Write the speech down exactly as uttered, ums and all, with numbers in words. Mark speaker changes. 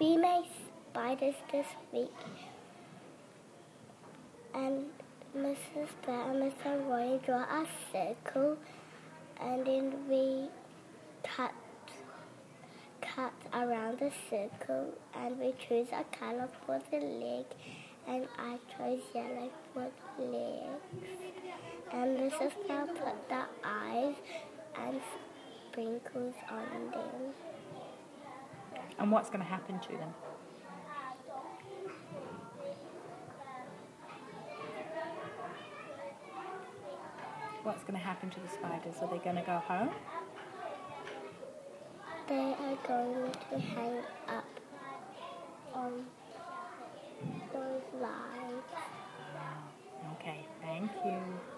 Speaker 1: we made spiders this week. And Missus Bear and Mister Roy draw a circle, and then we cut cut around the circle, and we chose a color for the leg, and I chose yellow for the legs. And Missus Bear put the eyes and sprinkles on them.
Speaker 2: And what's going to happen to them? What's going to happen to the spiders? Are they going to go home?
Speaker 1: They are going to hang up on those lines.
Speaker 2: Okay, thank you.